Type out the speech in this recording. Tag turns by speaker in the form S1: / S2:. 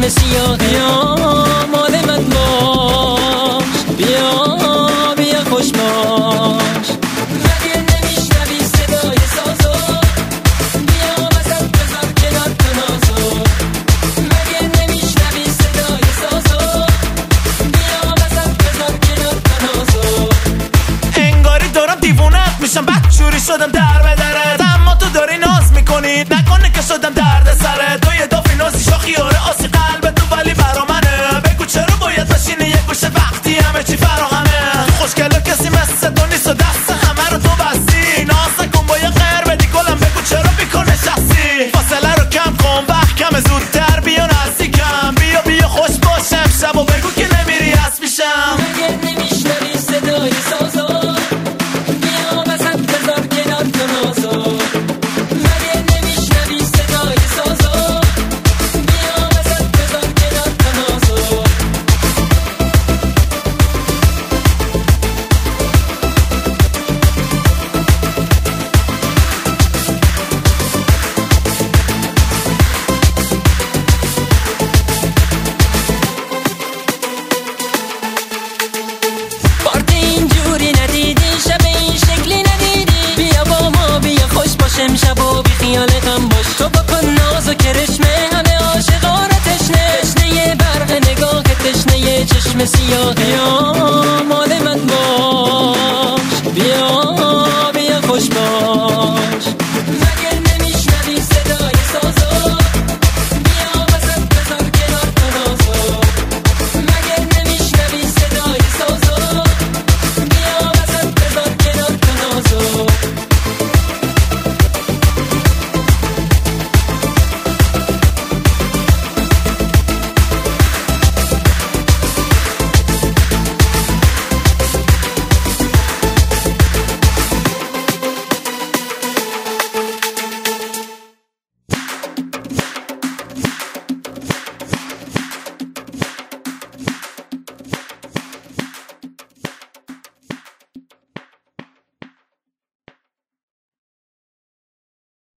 S1: چشم سیاه بیا مال من باش بیا بیا خوش باش مگه نمیشنوی صدای سازو بیا وسط بذار کنار تنازو مگه نمیشنوی صدای سازو بیا وسط بذار کنار تنازو
S2: انگاری دارم دیوونت میشم بدجوری شدم در به درت اما تو داری ناز میکنی نکنه که شدم درد سرت تو یه دافی نازی شاخی آره آسی قلب تو ولی برا منه بگو چرا باید بشینی یه گوشه وقتی همه چی فراهمه تو خوشگلا کسی مثل تو نیست و دست همه رو تو بستی ناز نکن با یه غیر بدی گلم بگو چرا بیکنه شخصی فاصله رو کم کن وقت کم زودتر بیا نزدیکم بیا بیا خوش باشم شب و بگو که نمیری از پیشم
S1: مگه نمیشنوی صدای سازو بیا وسط بذار کنار تنازو مگه نمیشنوی صدای سازو بیا وسط بذار کنار تنازو پارتی اینجوری ندیدی شب این شکلی ندیدی بیا با ما بیا خوش باشم شب و بی خیال غم باش تو بکن ناز و کرشمه همه عاشقانه تشنه تشنه برق نگاه تشنه چشم سیاه یا